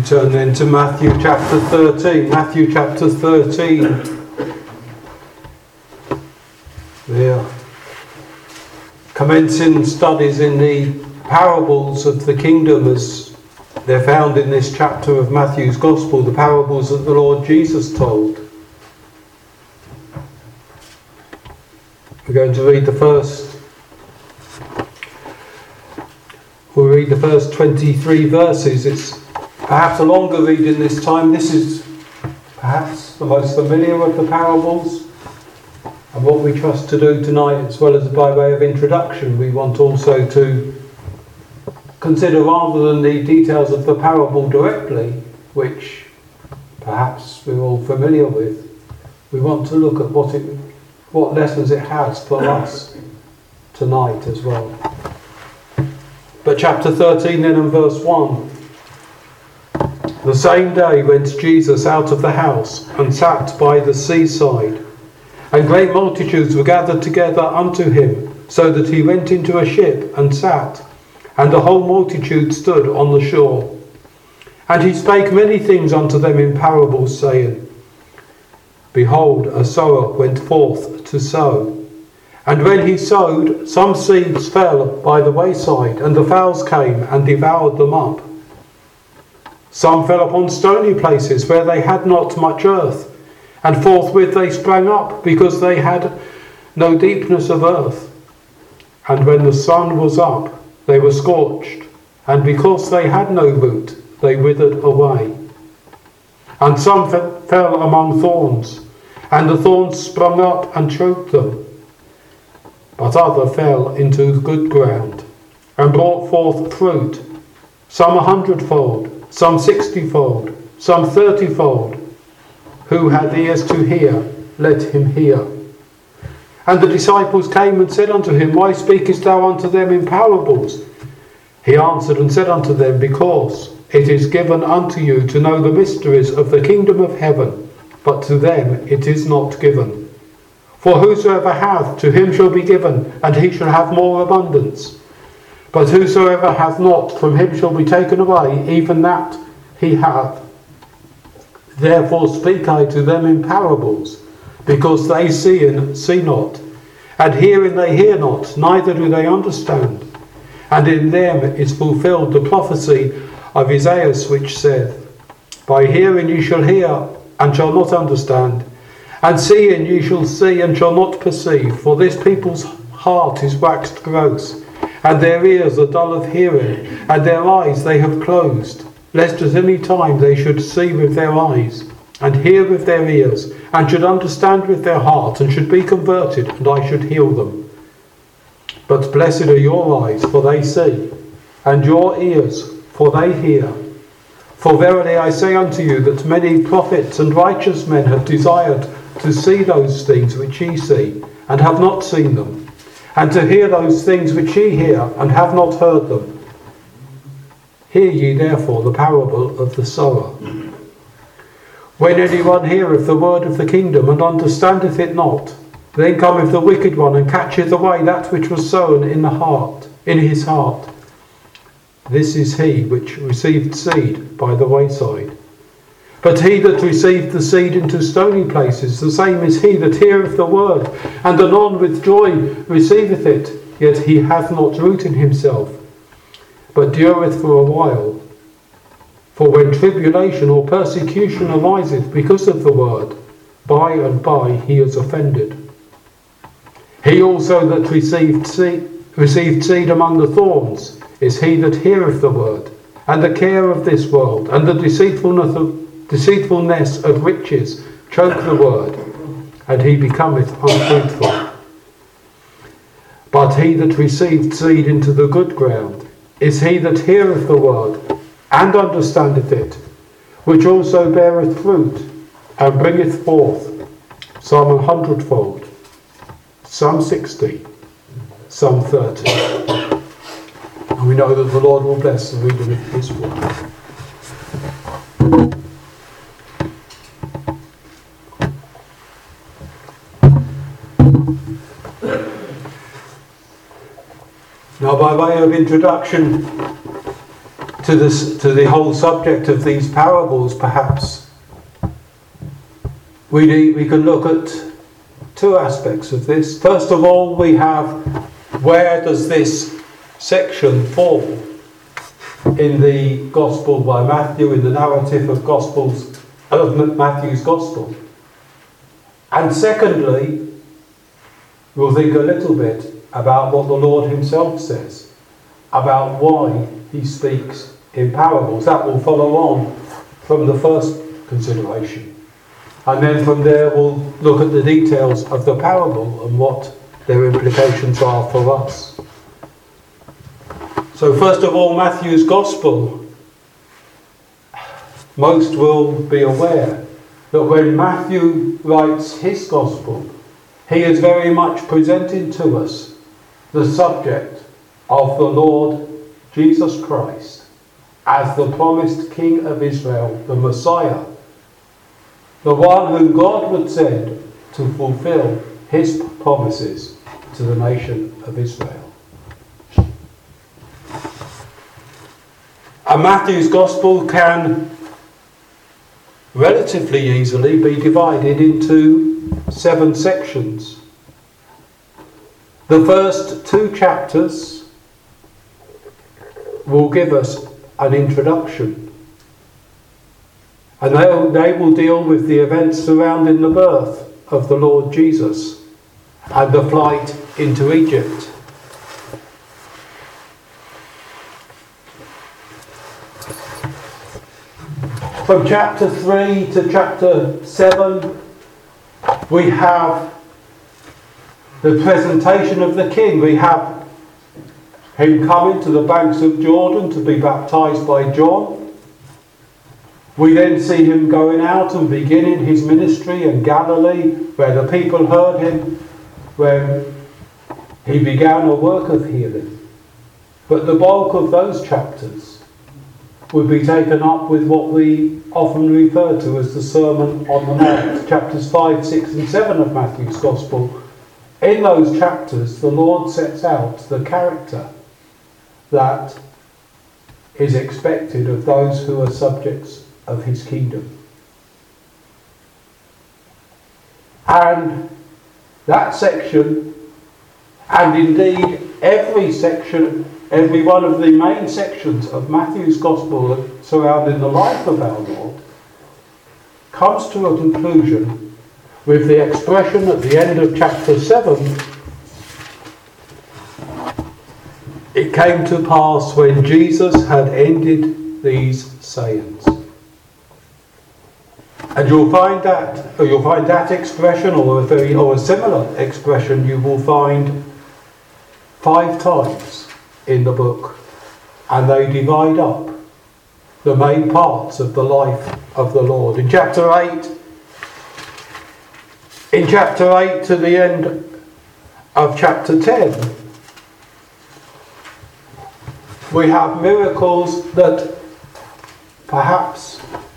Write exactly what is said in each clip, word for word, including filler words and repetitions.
You turn then to Matthew chapter thirteen. Matthew chapter thirteen. There. Commencing studies in the parables of the kingdom as they're found in this chapter of Matthew's Gospel, the parables that the Lord Jesus told. We're going to read the first, we'll read the first twenty-three verses. It's perhaps a longer reading this time. This is perhaps the most familiar of the parables. And what we trust to do tonight, as well as by way of introduction, we want also to consider, rather than the details of the parable directly, which perhaps we're all familiar with, we want to look at what it, what lessons it has for us tonight as well. But chapter thirteen then and verse one. The same day went Jesus out of the house and sat by the seaside. And great multitudes were gathered together unto him, so that he went into a ship and sat, and the whole multitude stood on the shore. And he spake many things unto them in parables, saying, Behold, a sower went forth to sow. And when he sowed, some seeds fell by the wayside, and the fowls came and devoured them up. Some fell upon stony places, where they had not much earth, and forthwith they sprang up, because they had no deepness of earth. And when the sun was up, they were scorched, and because they had no root, they withered away. And some f- fell among thorns, and the thorns sprung up and choked them. But other fell into good ground, and brought forth fruit, some a hundredfold, some sixtyfold, some thirtyfold. Who hath ears to hear, let him hear. And the disciples came and said unto him, Why speakest thou unto them in parables? He answered and said unto them, Because it is given unto you to know the mysteries of the kingdom of heaven, but to them it is not given. For whosoever hath, to him shall be given, and he shall have more abundance. But whosoever hath not, from him shall be taken away, even that he hath. Therefore speak I to them in parables, because they see and see not, and hearing they hear not, neither do they understand. And in them is fulfilled the prophecy of Isaiah, which saith, By hearing ye shall hear, and shall not understand, and seeing ye shall see, and shall not perceive. For this people's heart is waxed gross, and their ears are dull of hearing, and their eyes they have closed, lest at any time they should see with their eyes, and hear with their ears, and should understand with their heart, and should be converted, and I should heal them. But blessed are your eyes, for they see, and your ears, for they hear. For verily I say unto you, that many prophets and righteous men have desired to see those things which ye see, and have not seen them, and to hear those things which ye hear, and have not heard them. Hear ye therefore the parable of the sower. When any one heareth the word of the kingdom, and understandeth it not, then cometh the wicked one, and catcheth away that which was sown in the heart, in his heart. This is he which received seed by the wayside. But he that received the seed into stony places, the same is he that heareth the word, and anon with joy receiveth it, yet he hath not root in himself, but dureth for a while. For when tribulation or persecution ariseth because of the word, by and by he is offended. He also that received seed, received seed among the thorns is he that heareth the word, and the care of this world, and the deceitfulness of, deceitfulness of riches choke the word, and he becometh unfruitful. But he that received seed into the good ground is he that heareth the word, and understandeth it, which also beareth fruit, and bringeth forth some a hundredfold, some sixty, some thirty. And we know that the Lord will bless the reading of his word. Now, by way of introduction to to this, to the whole subject of these parables, perhaps we need, we can look at two aspects of this. First of all, we have, where does this section fall in the Gospel by Matthew, in the narrative of Gospels of Matthew's Gospel? And secondly, we'll think a little bit about what the Lord himself says about why he speaks in parables. That will follow on from the first consideration. And then from there we'll look at the details of the parable and what their implications are for us. So first of all, Matthew's Gospel. Most will be aware that when Matthew writes his Gospel, he is very much presenting to us the subject of the Lord Jesus Christ as the promised King of Israel, the Messiah, the one whom God would send to fulfill his promises to the nation of Israel. And Matthew's Gospel can relatively easily be divided into seven sections. The first two chapters will give us an introduction, and they, they will deal with the events surrounding the birth of the Lord Jesus and the flight into Egypt. From chapter three to chapter seven, we have the presentation of the King. We have him coming to the banks of Jordan to be baptized by John. We then see him going out and beginning his ministry in Galilee, where the people heard him, where he began a work of healing. But the bulk of those chapters would be taken up with what we often refer to as the Sermon on the Mount, chapters five, six and seven of Matthew's Gospel. In those chapters, the Lord sets out the character that is expected of those who are subjects of his kingdom. And that section, and indeed every section, every one of the main sections of Matthew's Gospel surrounding the life of our Lord, comes to a conclusion with the expression at the end of chapter seven, "It came to pass when Jesus had ended these sayings." And you'll find that, or you'll find that expression, or a very, or a similar expression, you will find five times in the book, and they divide up the main parts of the life of the Lord. In chapter eight, in chapter eight to the end of chapter ten, we have miracles that perhaps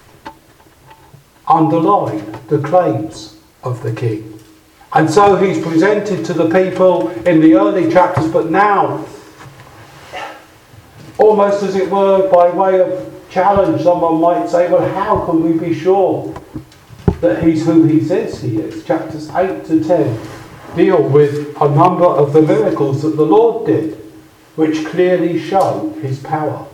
underline the claims of the King. And so he's presented to the people in the early chapters, but now, almost as it were by way of challenge, someone might say, well, how can we be sure that he's who he says he is? Chapters eight to ten deal with a number of the miracles that the Lord did, which clearly show his power.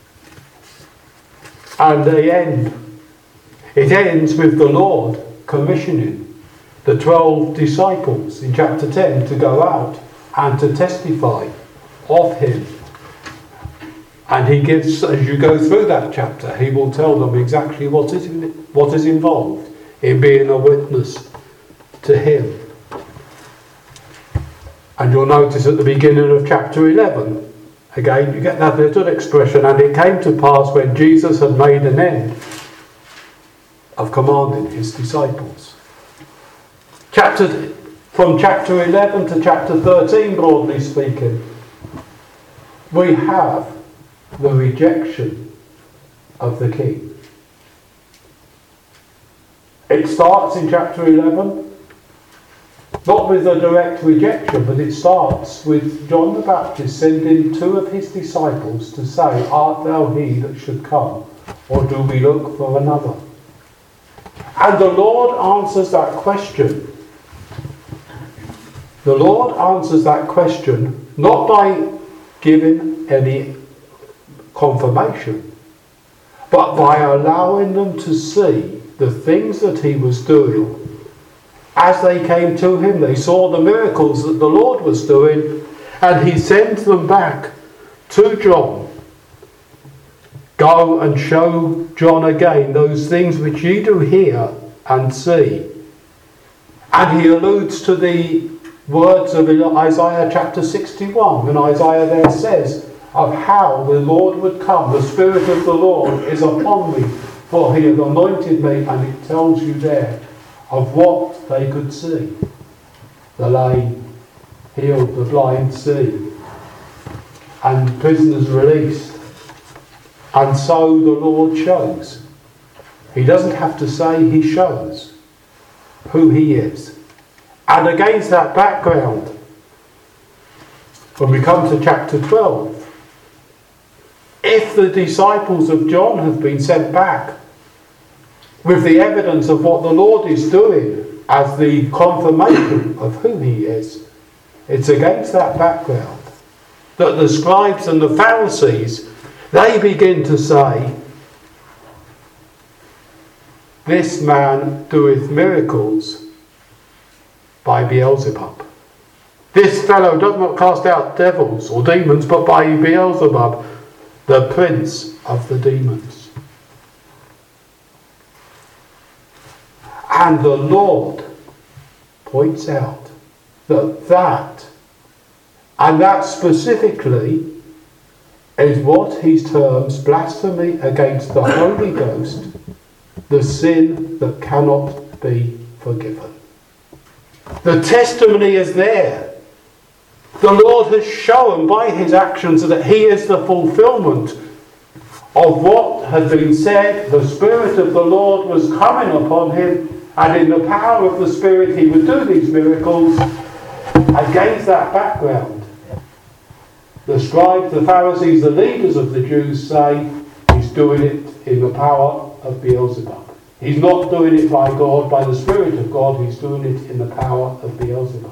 And they end, it ends with the Lord commissioning the twelve disciples in chapter ten to go out and to testify of him. And he gives, as you go through that chapter, he will tell them exactly what is in, what is involved in being a witness to him. And you'll notice at the beginning of chapter eleven, again you get that little expression, "And it came to pass when Jesus had made an end of commanding his disciples." Chapter, from chapter eleven to chapter thirteen, broadly speaking, we have the rejection of the King. It starts in chapter eleven Not with a direct rejection, but it starts with John the Baptist sending two of his disciples to say, art thou he that should come, or do we look for another? And the Lord answers that question. The Lord answers that question not by giving any confirmation, but by allowing them to see the things that he was doing. As they came to him, they saw the miracles that the Lord was doing, and he sends them back to John. Go and show John again those things which ye do hear and see. And he alludes to the words of Isaiah chapter sixty-one, when Isaiah there says of how the Lord would come. The Spirit of the Lord is upon me, for he hath anointed me, and it tells you there of what they could see. The lame healed, the blind see, and prisoners released. And so the Lord shows. He doesn't have to say, he shows who he is. And against that background, when we come to chapter twelve, if the disciples of John have been sent back with the evidence of what the Lord is doing as the confirmation of who he is, it's against that background that the scribes and the Pharisees, they begin to say, this man doeth miracles by Beelzebub. This fellow does not cast out devils or demons, but by Beelzebub, the prince of the demons. And the Lord points out that that, and that specifically, is what he terms blasphemy against the Holy Ghost, the sin that cannot be forgiven. The testimony is there. The Lord has shown by his actions that he is the fulfillment of what had been said. The Spirit of the Lord was coming upon him, and in the power of the Spirit he would do these miracles. Against that background, the scribes, the Pharisees, the leaders of the Jews say he's doing it in the power of Beelzebub. He's not doing it by God, by the Spirit of God, he's doing it in the power of Beelzebub.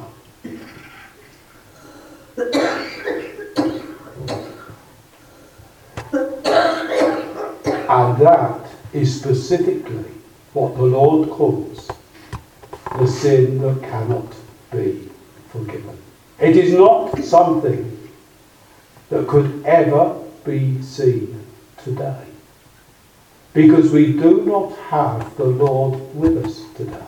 And that is specifically what the Lord calls the sin that cannot be forgiven. It is not something that could ever be seen today, because we do not have the Lord with us today.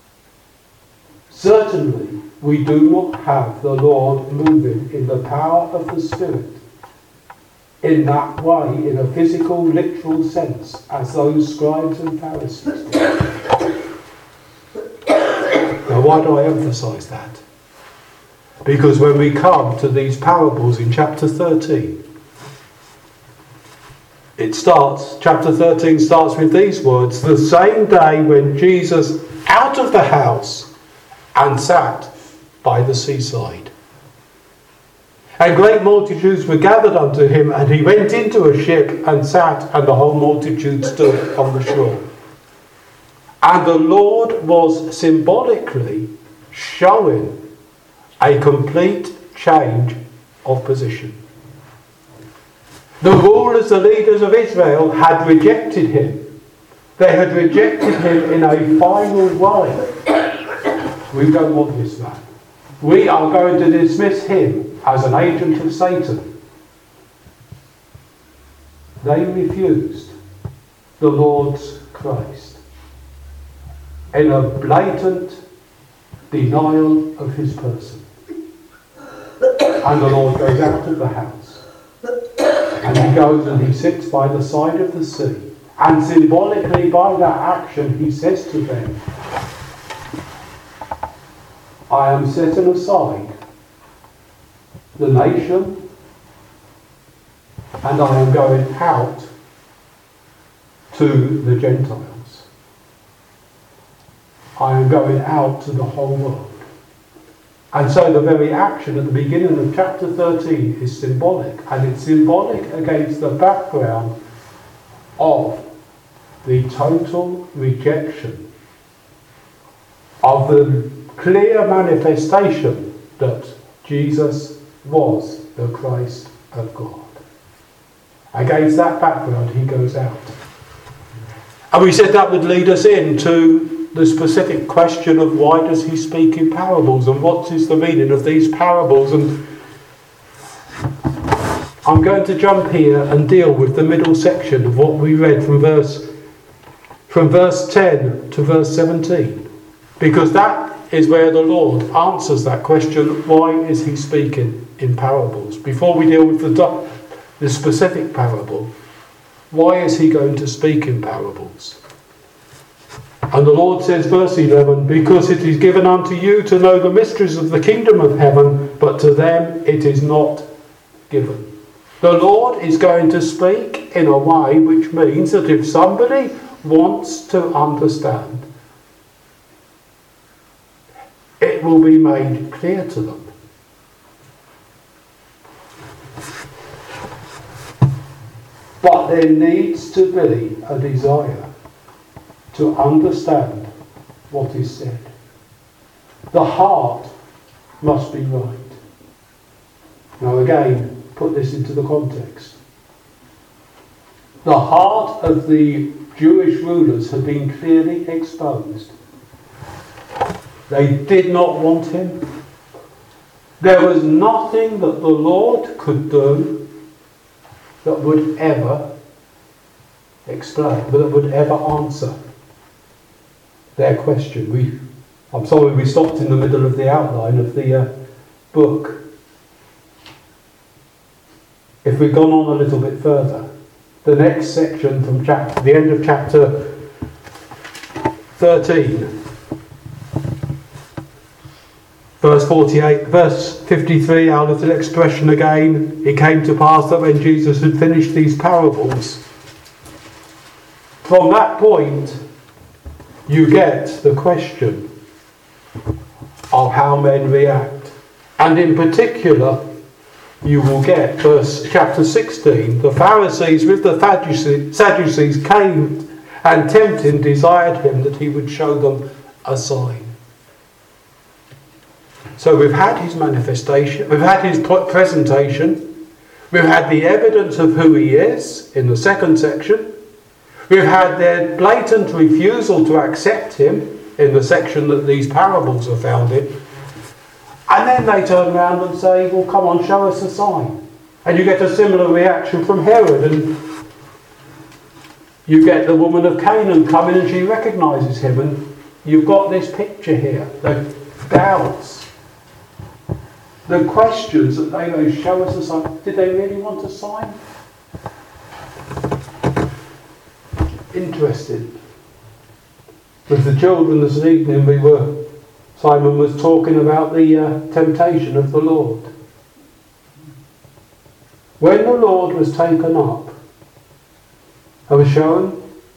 Certainly, we do not have the Lord moving in the power of the Spirit in that way, in a physical, literal sense, as those scribes and Pharisees did. Now, why do I emphasise that? Because when we come to these parables in chapter thirteen, it starts, chapter thirteen starts with these words, the same day when Jesus out of the house and sat by the seaside. And great multitudes were gathered unto him, and he went into a ship and sat, and the whole multitude stood on the shore. And the Lord was symbolically showing a complete change of position. The rulers, the leaders of Israel had rejected him. They had rejected him in a final way. We don't want this man. We are going to dismiss him as an agent of Satan. They refused the Lord's Christ in a blatant denial of his person. And the Lord goes out of the house, and he goes and he sits by the side of the sea, and symbolically by that action he says to them, I am setting aside the nation, and I am going out to the Gentiles. I am going out to the whole world. And so the very action at the beginning of chapter thirteen is symbolic, and it's symbolic against the background of the total rejection of the clear manifestation that Jesus was the Christ of God. Against that background he goes out. And we said that would lead us into the specific question of why does he speak in parables and what is the meaning of these parables. And I'm going to jump here and deal with the middle section of what we read from verse from verse ten to verse seventeen, because that is where the Lord answers that question, why is he speaking in parables? Before we deal with the, the specific parable, why is he going to speak in parables? And the Lord says, verse eleven, because it is given unto you to know the mysteries of the kingdom of heaven, but to them it is not given. The Lord is going to speak in a way which means that if somebody wants to understand, it will be made clear to them. But there needs to be a desire to understand what is said. The heart must be right. Now again, put this into the context. The heart of the Jewish rulers had been clearly exposed. They did not want him. There was nothing that the Lord could do that would ever explain, that would ever answer their question. We, I'm sorry we stopped in the middle of the outline of the uh, book. If we'd gone on a little bit further, the next section from chapter, the end of chapter thirteen, verse forty-eight, verse fifty-three, our little expression again, it came to pass that when Jesus had finished these parables, from that point you get the question of how men react. And in particular, you will get verse chapter sixteen. The Pharisees with the Sadducees came and tempting desired him that he would show them a sign. So we've had his manifestation, we've had his presentation, we've had the evidence of who he is in the second section, we've had their blatant refusal to accept him in the section that these parables are found in. And then they turn around and say, well, come on, show us a sign. And you get a similar reaction from Herod. And you get the woman of Canaan come in and she recognises him. And you've got this picture here. The doubts. The questions that they go, show us a sign. Did they really want a sign? Interesting. With the children this evening we were Simon was talking about the uh, temptation of the Lord. When the Lord was taken up, I was shown,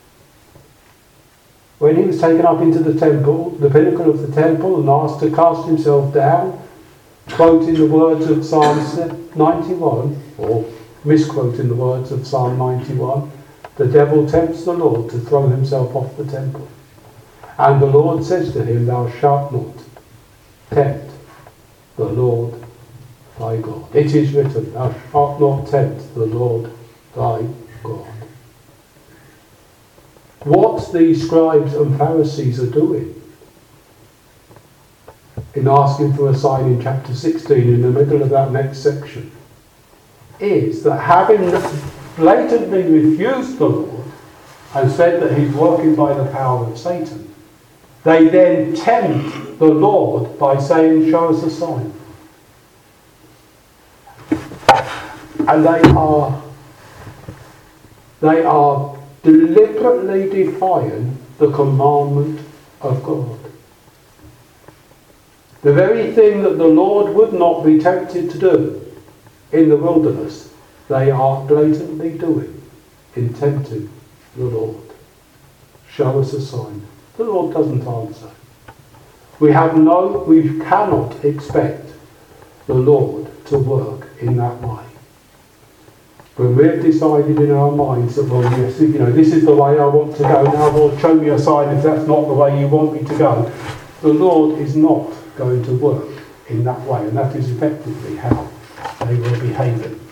when he was taken up into the temple, the pinnacle of the temple, and asked to cast himself down, quoting the words of Psalm ninety-one, or misquoting the words of Psalm ninety-one, the devil tempts the Lord to throw himself off the temple. And the Lord says to him, thou shalt not tempt the Lord thy God. It is written, thou shalt not tempt the Lord thy God. What these scribes and Pharisees are doing in asking for a sign in chapter sixteen, in the middle of that next section, is that having blatantly refused the Lord and said that he's working by the power of Satan, they then tempt the Lord by saying, show us a sign. And they are they are deliberately defying the commandment of God. The very thing that the Lord would not be tempted to do in the wilderness, they are blatantly doing in tempting the Lord. Show us a sign. The Lord doesn't answer. We have no, we cannot expect the Lord to work in that way. When we've decided in our minds that, well, yes, you know, this is the way I want to go, now Lord, show me a sign if that's not the way you want me to go. The Lord is not going to work in that way, and that is effectively how they were behaving.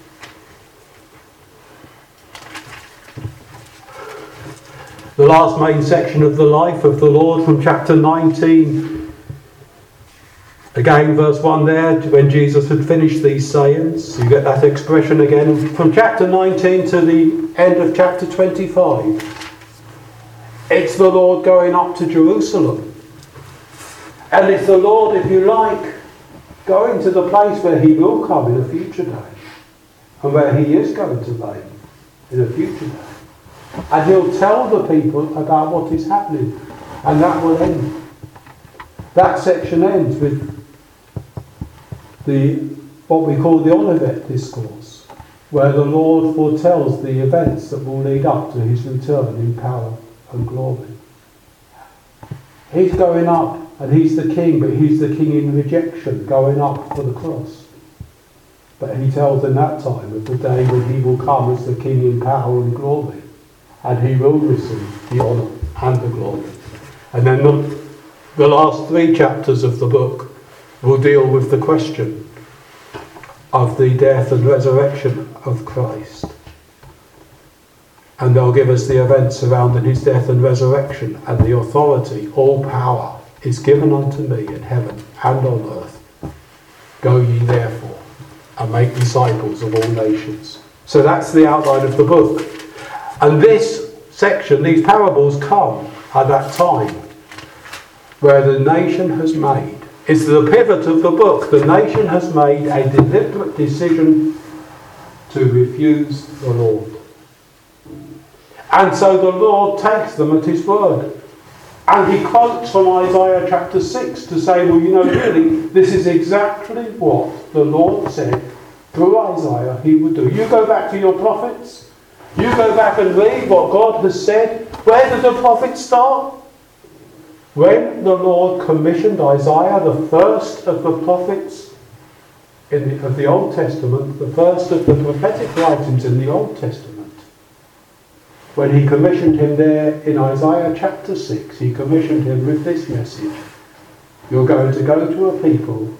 The last main section of the life of the Lord from chapter nineteen, again verse one there, when Jesus had finished these sayings, you get that expression again from chapter nineteen to the end of chapter twenty-five. It's the Lord going up to Jerusalem, and it's the Lord, if you like, going to the place where he will come in a future day, and where he is going to reign in a future day. And he'll tell the people about what is happening, and that will end. That section ends with the what we call the Olivet Discourse, where the Lord foretells the events that will lead up to his return in power and glory. He's going up, and he's the king, but he's the king in rejection, going up for the cross. But he tells in that time of the day when he will come as the king in power and glory, and he will receive the honour and the glory. And then the, the last three chapters of the book will deal with the question of the death and resurrection of Christ. And they'll give us the events surrounding his death and resurrection and the authority. All power is given unto me in heaven and on earth. Go ye therefore and make disciples of all nations. So that's the outline of the book. And this section, these parables come at that time where the nation has made, it's the pivot of the book, the nation has made a deliberate decision to refuse the Lord. And so the Lord takes them at his word. And he quotes from Isaiah chapter six to say, well, you know, really, this is exactly what the Lord said through Isaiah he would do. You go back to your prophets. You go back and read what God has said. Where did the prophets start? When the Lord commissioned Isaiah, the first of the prophets in the, of the Old Testament, the first of the prophetic writings in the Old Testament, when he commissioned him there in Isaiah chapter six, he commissioned him with this message. You're going to go to a people,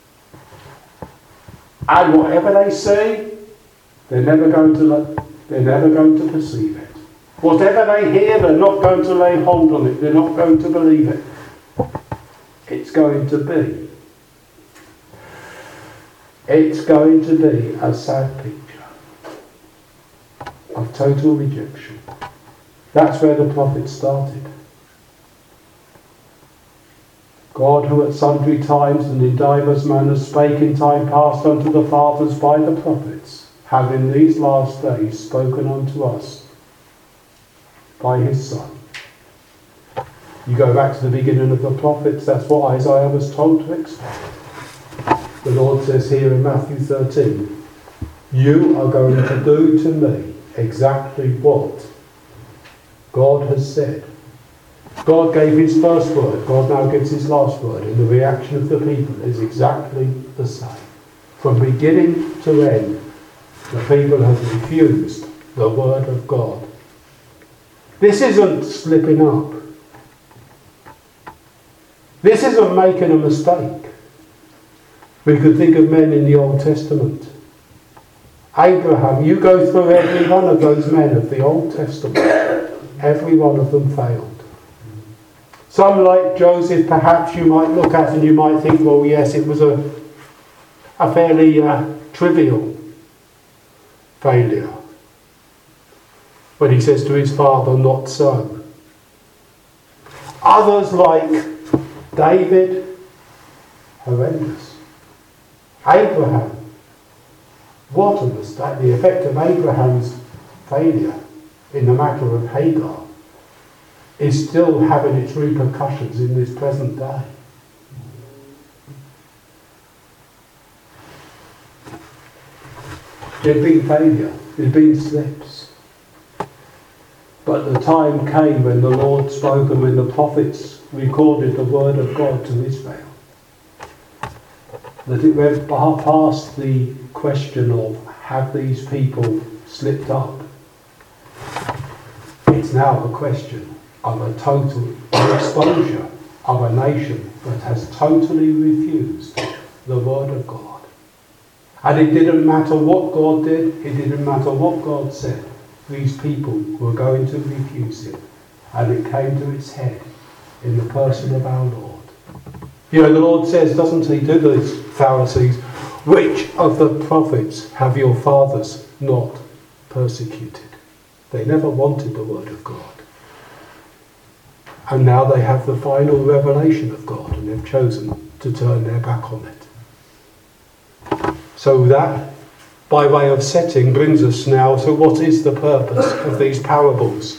and whatever they say, they're never going to let They're never going to perceive it. Whatever they hear, they're not going to lay hold on it. They're not going to believe it. It's going to be. It's going to be a sad picture of total rejection. That's where the prophets started. God, who at sundry times and in divers manners spake in time past unto the fathers by the prophets, have in these last days spoken unto us by his Son. You go back to the beginning of the prophets, that's what Isaiah was told to expect. The Lord says here in Matthew thirteen, you are going to do to me exactly what God has said. God gave his first word, God now gives his last word, and the reaction of the people is exactly the same. From beginning to end, the people have refused the word of God. This isn't slipping up. This isn't making a mistake. We could think of men in the Old Testament. Abraham, you go through every one of those men of the Old Testament. Every one of them failed. Some, like Joseph, perhaps you might look at and you might think, well, yes, it was a, a fairly uh, trivial failure. When he says to his father, not so. Others, like David, horrendous. Abraham, what a mistake. The effect of Abraham's failure in the matter of Hagar is still having its repercussions in this present day. There's been failure, there's been slips. But the time came when the Lord spoke and when the prophets recorded the word of God to Israel, that it went past the question of have these people slipped up. It's now a question of a total exposure of a nation that has totally refused the word of God. And it didn't matter what God did, it didn't matter what God said, these people were going to refuse it. And it came to its head in the person of our Lord. You know, the Lord says, doesn't he, to these Pharisees, which of the prophets have your fathers not persecuted? They never wanted the word of God. And now they have the final revelation of God, and they've chosen to turn their back on it. So that, by way of setting, brings us now to what is the purpose of these parables.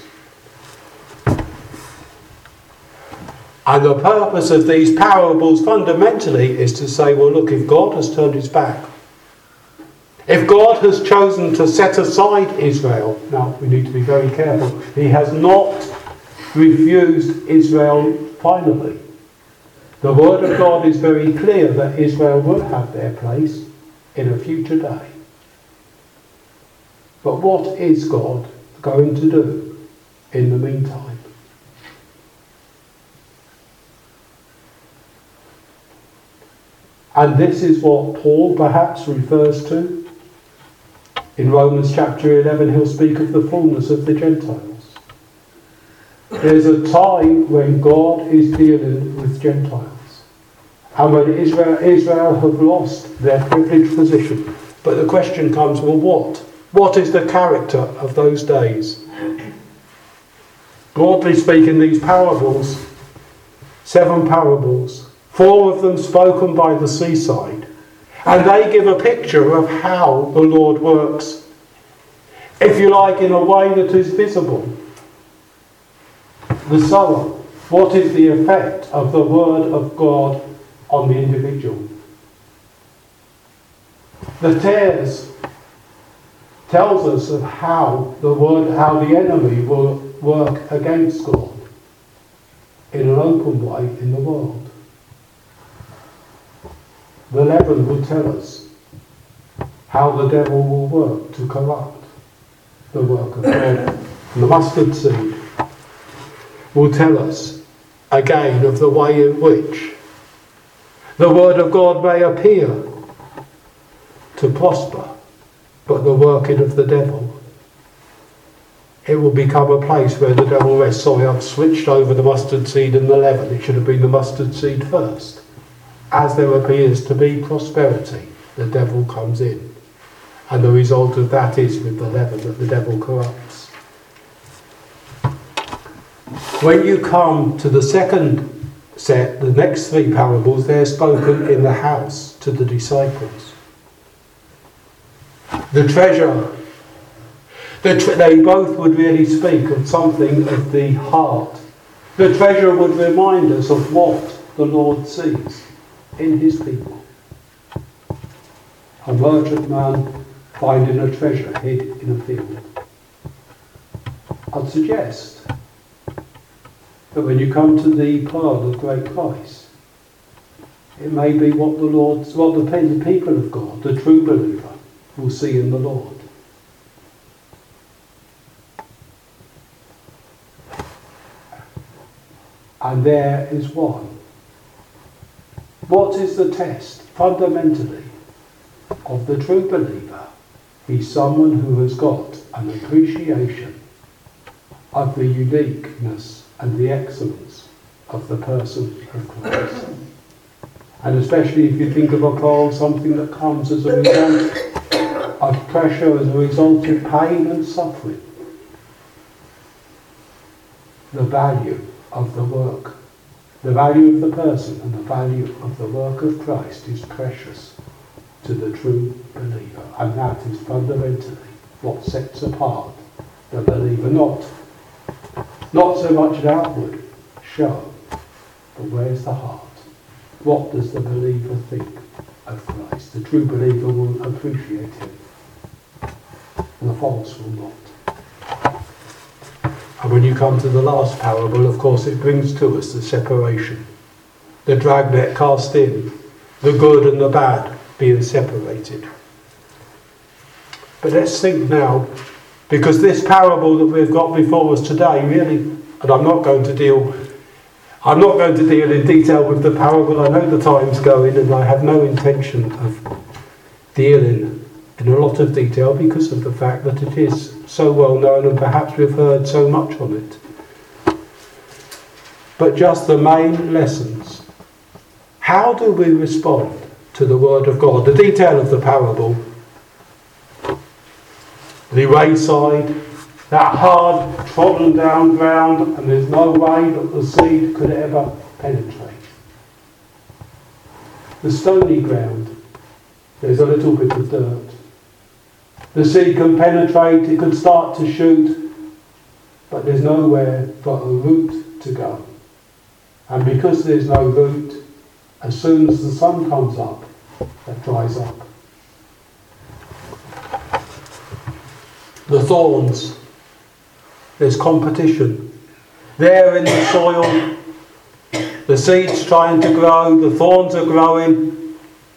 And the purpose of these parables fundamentally is to say, well, look, if God has turned his back, if God has chosen to set aside Israel, now we need to be very careful, he has not refused Israel finally. The word of God is very clear that Israel will have their place in a future day. But what is God going to do in the meantime? And this is what Paul perhaps refers to. In Romans chapter eleven, he'll speak of the fullness of the Gentiles. There's a time when God is dealing with Gentiles. And when Israel, Israel have lost their privileged position. But the question comes, well, what? What is the character of those days? Broadly speaking, these parables, seven parables, four of them spoken by the seaside, and they give a picture of how the Lord works, if you like, in a way that is visible. The sower, what is the effect of the word of God on the individual? The tares tells us of how the word, how the enemy will work against God in an open way in the world. The leaven will tell us how the devil will work to corrupt the work of God. And the mustard seed will tell us again of the way in which the word of God may appear to prosper, but the working of the devil, it will become a place where the devil rests. Sorry, I've switched over the mustard seed and the leaven. It should have been the mustard seed first. As there appears to be prosperity, the devil comes in. And the result of that is with the leaven that the devil corrupts. When you come to the second set, the next three parables, they're spoken in the house to the disciples. The treasure, the tre- they both would really speak of something of the heart. The treasure would remind us of what the Lord sees in his people. A merchant man finding a treasure hid in a field. I'd suggest that when you come to the pearl of great price, it may be what the Lord, what the people of God, the true believer, will see in the Lord. And there is one. What is the test, fundamentally, of the true believer? He's someone who has got an appreciation of the uniqueness and the excellence of the person of Christ. And especially if you think of a pearl, something that comes as a result of pressure, as a result of pain and suffering. The value of the work, the value of the person and the value of the work of Christ is precious to the true believer. And that is fundamentally what sets apart the believer. Not, not so much an outward show, but where's the heart? What does the believer think of Christ? The true believer will appreciate him. The false will not. And when you come to the last parable, of course, it brings to us the separation. The dragnet cast in, the good and the bad being separated. But let's think now, because this parable that we've got before us today really, and I'm not going to deal, I'm not going to deal in detail with the parable. I know the time's going, and I have no intention of dealing in a lot of detail because of the fact that it is so well known and perhaps we've heard so much on it. But just the main lessons. How do we respond to the word of God? The detail of the parable, the wayside, that hard trodden down ground, and there's no way that the seed could ever penetrate. The stony ground, there's a little bit of dirt. The seed can penetrate, it can start to shoot, but there's nowhere for a root to go. And because there's no root, as soon as the sun comes up, that dries up. The thorns, there's competition. There in the soil, the seed's trying to grow, the thorns are growing.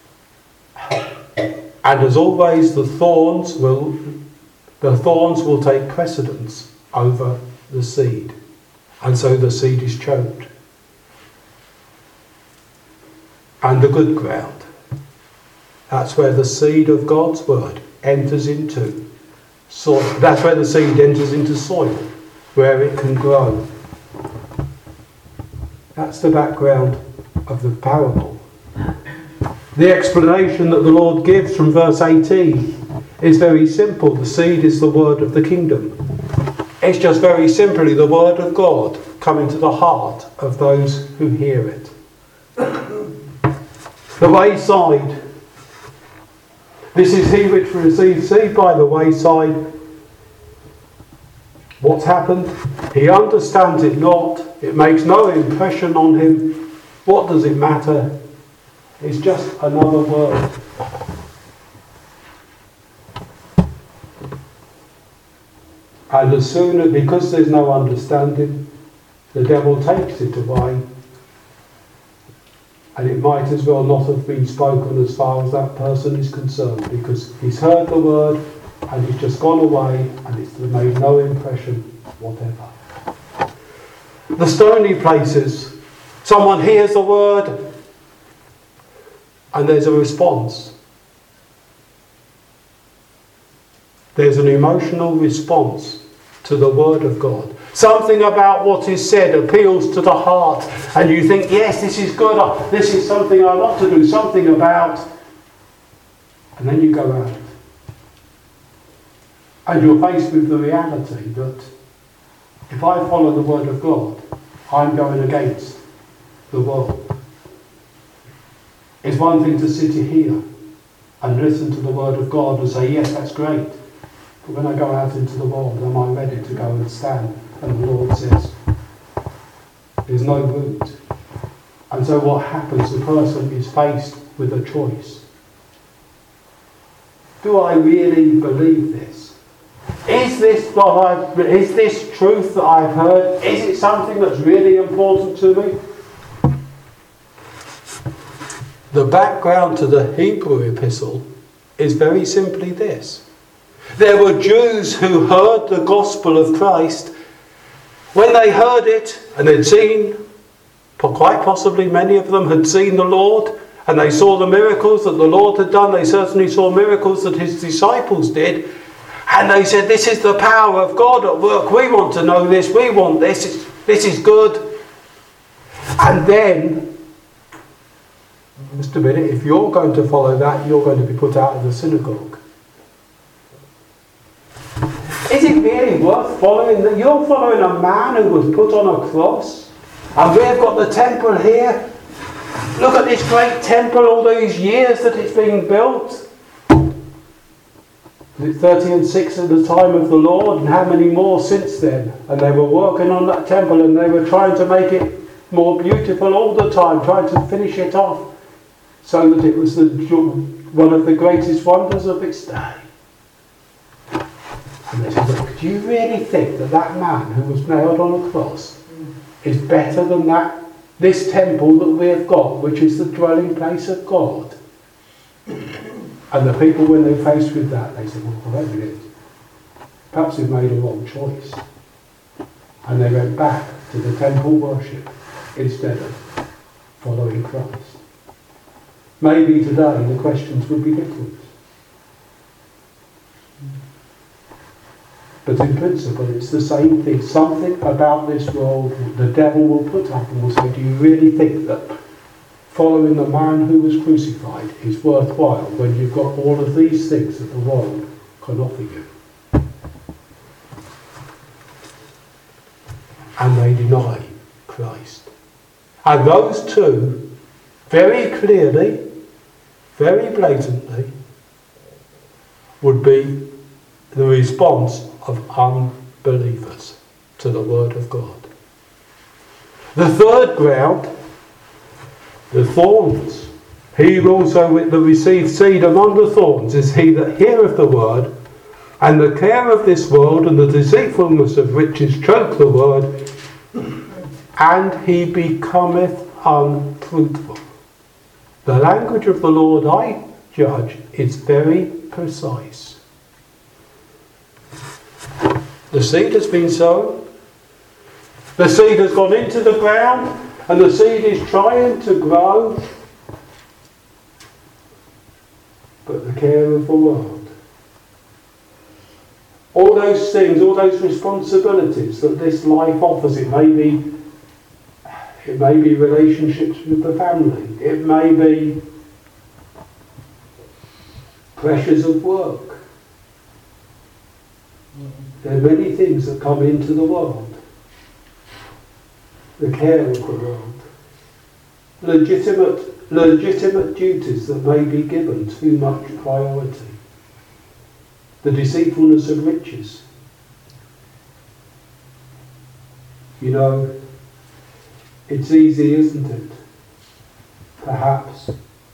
And as always, the thorns will, the thorns will take precedence over the seed. And so the seed is choked. And the good ground, that's where the seed of God's word enters into soil. That's where the seed enters into soil, where it can grow. That's the background of the parable. The explanation that the Lord gives from verse eighteen is very simple. The seed is the word of the kingdom. It's just very simply the word of God coming to the heart of those who hear it. The wayside. This is he which receives seed by the wayside. What's happened? He understands it not. It makes no impression on him. What does it matter? It's just another word. And as soon as, because there's no understanding, the devil takes it away. And it might as well not have been spoken as far as that person is concerned, because he's heard the word and it's just gone away and it's made no impression whatever. The stony places, someone hears the word and there's a response. There's an emotional response to the word of God. Something about what is said appeals to the heart, and you think, yes, this is good, this is something I want to do something about, and then you go out. And you're faced with the reality that if I follow the word of God, I'm going against the world. It's one thing to sit here and listen to the word of God and say, yes, that's great. But when I go out into the world, am I ready to go and stand? And the Lord says, there's no root. And so what happens? The person is faced with a choice. Do I really believe this? Is this what I, is this truth that I've heard? Is it something that's really important to me? The background to the Hebrew epistle is very simply this. There were Jews who heard the gospel of Christ. When they heard it and had seen, quite possibly many of them had seen the Lord, and they saw the miracles that the Lord had done. They certainly saw miracles that his disciples did. And they said, this is the power of God at work. We want to know this. We want this. This is good. And then, just a minute, if you're going to follow that, you're going to be put out of the synagogue. Is it really worth following that? You're following a man who was put on a cross, and we've got the temple here. Look at this great temple, all these years that it's been built. thirty and six at the time of the Lord, and how many more since then? And they were working on that temple, and they were trying to make it more beautiful all the time, trying to finish it off so that it was the, one of the greatest wonders of its day. And they said, look, do you really think that that man who was nailed on a cross is better than that, this temple that we have got, which is the dwelling place of God? And the people, when they're faced with that, they said, well, wait a minute, perhaps we've made a wrong choice. And they went back to the temple worship instead of following Christ. Maybe today the questions would be different. But in principle it's the same thing. Something about this world the devil will put up and will say, do you really think that following the man who was crucified is worthwhile when you've got all of these things that the world can offer you? And they deny Christ. And those two, very clearly, very blatantly, would be the response of unbelievers to the Word of God. The third ground, the thorns. He also that received seed among the thorns is he that heareth the word, and the care of this world and the deceitfulness of riches choke the word, and he becometh unfruitful. The language of the Lord, I judge, is very precise. The seed has been sown, the seed has gone into the ground, and the seed is trying to grow, but the care of the world, all those things, all those responsibilities that this life offers, it may be, it may be relationships with the family, it may be pressures of work. There are many things that come into the world. The care of the world. Legitimate, legitimate duties that may be given too much priority. The deceitfulness of riches. You know, it's easy, isn't it? Perhaps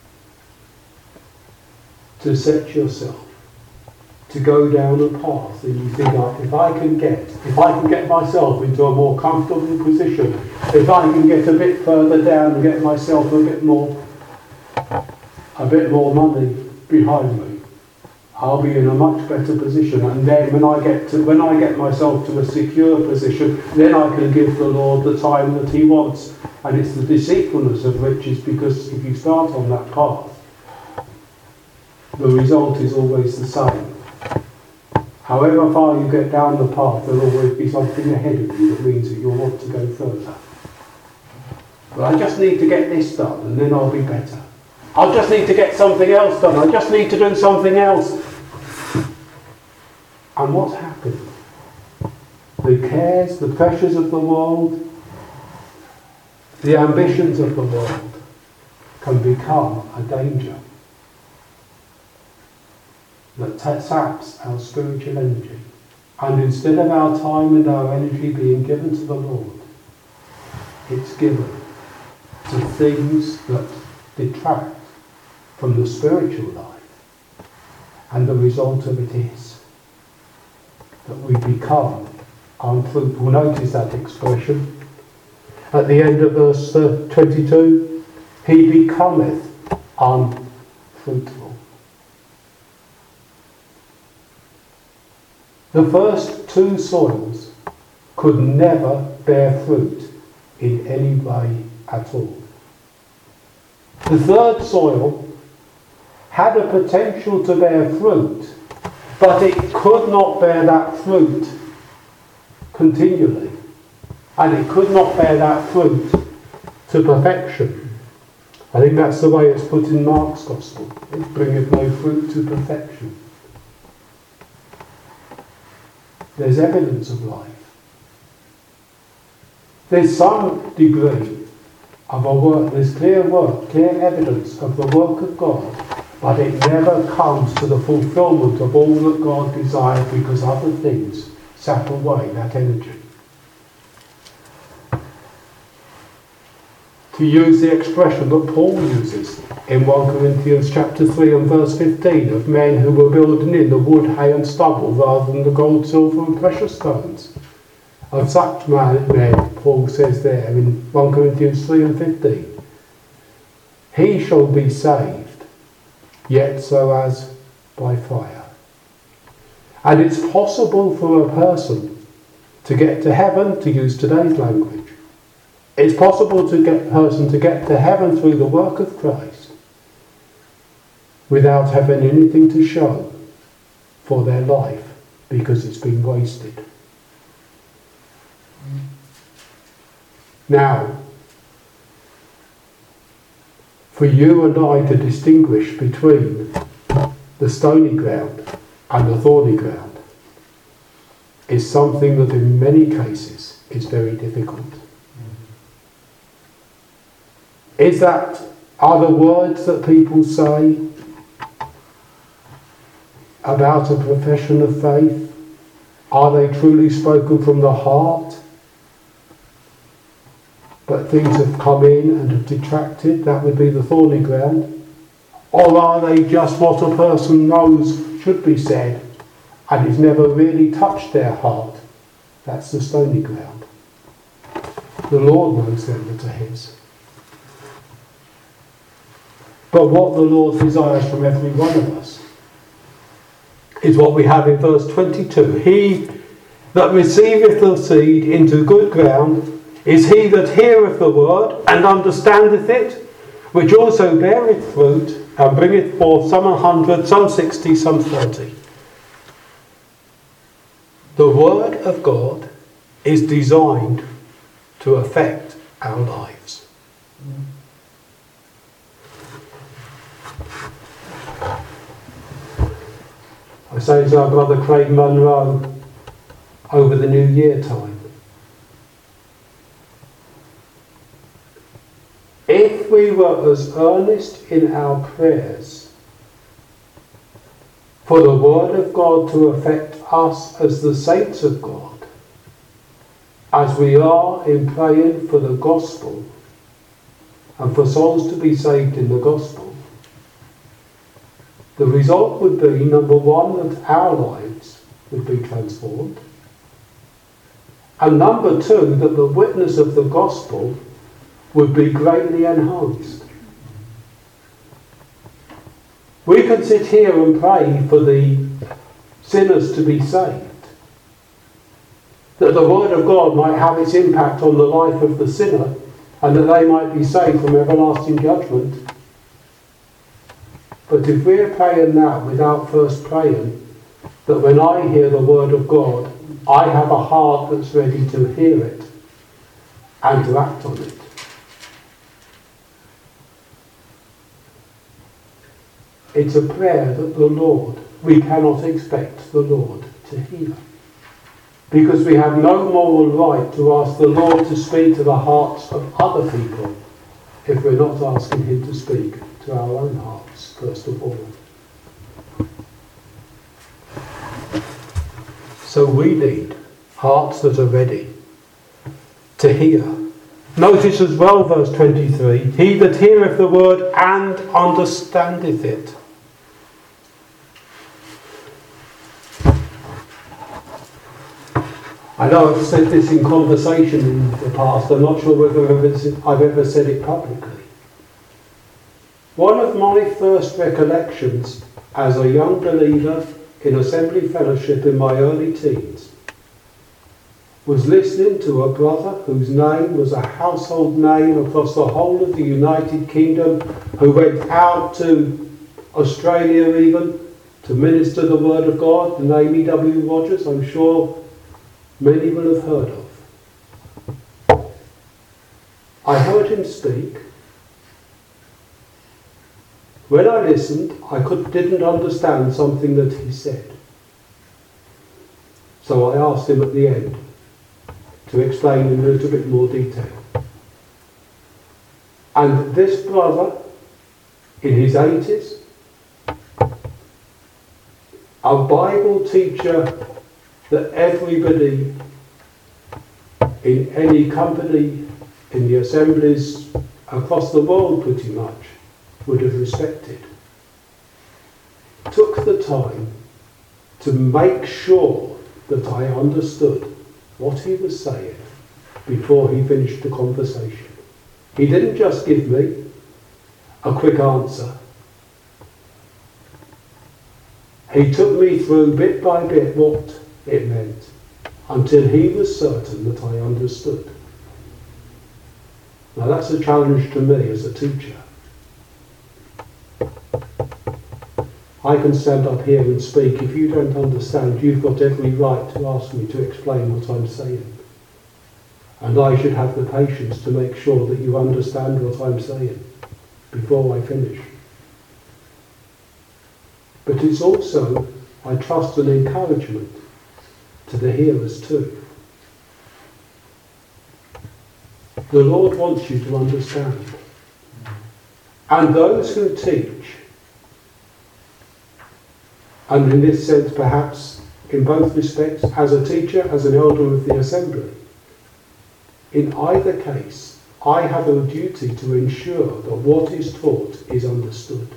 to set yourself to go down a path and you think, oh, if I can get, if I can get myself into a more comfortable position, if I can get a bit further down and get myself a bit more, a bit more money behind me, I'll be in a much better position. And then when I get to, when I get myself to a secure position, then I can give the Lord the time that He wants. And it's the deceitfulness of riches, because if you start on that path, the result is always the same. However far you get down the path, there'll always be something ahead of you that means that you'll want to go further. But I just need to get this done and then I'll be better. I just need to get something else done. I just need to do something else. And what's happened? The cares, the pressures of the world, the ambitions of the world can become a danger that saps our spiritual energy. And instead of our time and our energy being given to the Lord, it's given to things that detract from the spiritual life. And the result of it is that we become unfruitful. Notice that expression at the end of verse twenty-two. He becometh unfruitful. The first two soils could never bear fruit in any way at all. The third soil had a potential to bear fruit, but it could not bear that fruit continually. And it could not bear that fruit to perfection. I think that's the way it's put in Mark's Gospel. It bringeth no fruit to perfection. There's evidence of life. There's some degree of a work, there's clear work, clear evidence of the work of God, but it never comes to the fulfillment of all that God desired, because other things sap away that energy. to use the expression that Paul uses in First Corinthians chapter three and verse fifteen of men who were building in the wood, hay and stubble rather than the gold, silver and precious stones. Of such men, Paul says there in First Corinthians three and fifteen, he shall be saved, yet so as by fire. And it's possible for a person to get to heaven, to use today's language. It's possible to get a person to get to heaven through the work of Christ without having anything to show for their life because it's been wasted. Now, for you and I to distinguish between the stony ground and the thorny ground is something that in many cases is very difficult. Is that, are the words that people say about a profession of faith, are they truly spoken from the heart? But things have come in and have detracted, that would be the thorny ground. Or are they just what a person knows should be said and it's never really touched their heart? That's the stony ground. The Lord knows them that are his. But what the Lord desires from every one of us is what we have in verse twenty-two. He that receiveth the seed into good ground is he that heareth the word and understandeth it, which also beareth fruit and bringeth forth some a hundred, some sixty, some thirty. The word of God is designed to affect our lives. I say to our brother Craig Munro over the New Year time, if we were as earnest in our prayers for the word of God to affect us as the saints of God, as we are in praying for the gospel and for souls to be saved in the gospel, the result would be, number one, that our lives would be transformed, and number two, that the witness of the gospel would be greatly enhanced. We can sit here and pray for the sinners to be saved, that the word of God might have its impact on the life of the sinner and that they might be saved from everlasting judgment. But if we're praying that without first praying that when I hear the word of God, I have a heart that's ready to hear it and to act on it, it's a prayer that the Lord, we cannot expect the Lord to hear. Because we have no moral right to ask the Lord to speak to the hearts of other people if we're not asking him to speak to our own hearts, first of all. So we need hearts that are ready to hear. Notice as well verse twenty-three, he that heareth the word and understandeth it. I know I've said this in conversation in the past, I'm not sure whether I've ever said it publicly. One of my first recollections as a young believer in Assembly Fellowship in my early teens was listening to a brother whose name was a household name across the whole of the United Kingdom, who went out to Australia even to minister the word of God, the name E W Rogers, I'm sure many will have heard of. I heard him speak. When I listened, I could, didn't understand something that he said. So I asked him at the end to explain in a little bit more detail. And this brother, in his eighties, a Bible teacher that everybody in any company, in the assemblies, across the world pretty much would have respected, took the time to make sure that I understood what he was saying before he finished the conversation. He didn't just give me a quick answer. He took me through bit by bit what it meant until he was certain that I understood. Now that's a challenge to me as a teacher. I can stand up here and speak. If you don't understand, you've got every right to ask me to explain what I'm saying. And I should have the patience to make sure that you understand what I'm saying before I finish. But it's also, I trust, an encouragement to the hearers too. The Lord wants you to understand. And those who teach, and in this sense perhaps in both respects, as a teacher, as an elder of the assembly, in either case, I have a duty to ensure that what is taught is understood.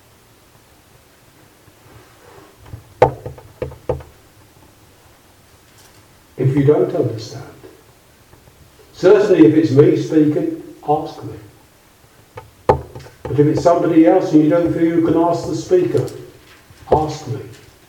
If you don't understand, certainly if it's me speaking, ask me. But if it's somebody else and you don't feel you can ask the speaker, ask me.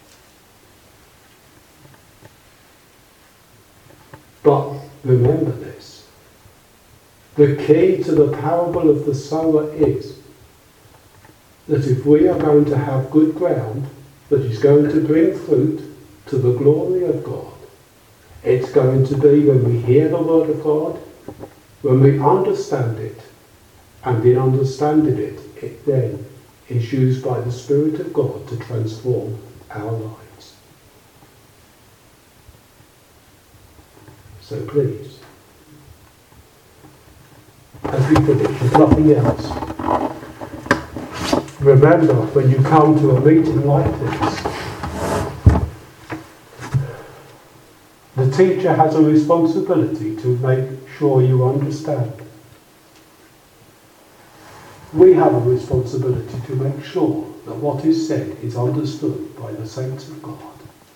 But remember this. The key to the parable of the sower is that if we are going to have good ground that is going to bring fruit to the glory of God, it's going to be when we hear the word of God, when we understand it, and in understanding it, it then is used by the Spirit of God to transform our lives. So please, as we finish, if nothing else, remember when you come to a meeting like this, the teacher has a responsibility to make sure you understand. We have a responsibility to make sure that what is said is understood by the saints of God.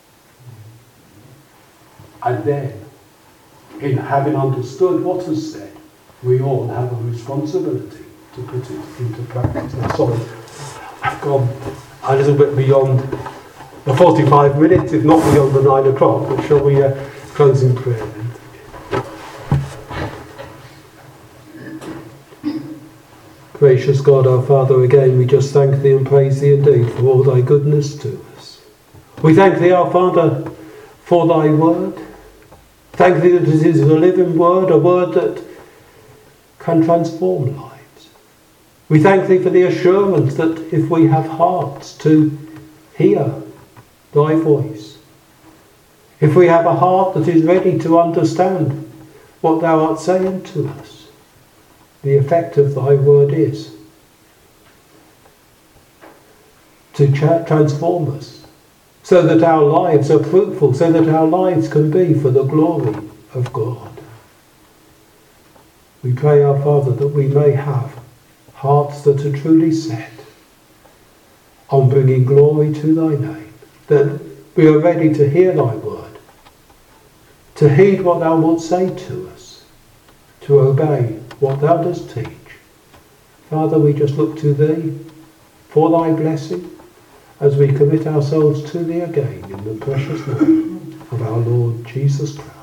And then, in having understood what is said, we all have a responsibility to put it into practice. Now, sorry, I've gone a little bit beyond the forty-five minutes, if not beyond the nine o'clock, but shall we uh, close in prayer then? Gracious God, our Father, again we just thank Thee and praise Thee indeed for all Thy goodness to us. We thank Thee, our Father, for Thy word. Thank Thee that it is a living word, a word that can transform lives. We thank Thee for the assurance that if we have hearts to hear Thy voice, if we have a heart that is ready to understand what Thou art saying to us, the effect of Thy word is to tra- transform us so that our lives are fruitful, so that our lives can be for the glory of God. We pray, our Father, that we may have hearts that are truly set on bringing glory to Thy name, that we are ready to hear Thy word, to heed what Thou wilt say to us, to obey what Thou dost teach. Father, we just look to Thee for Thy blessing as we commit ourselves to Thee again in the precious name of our Lord Jesus Christ.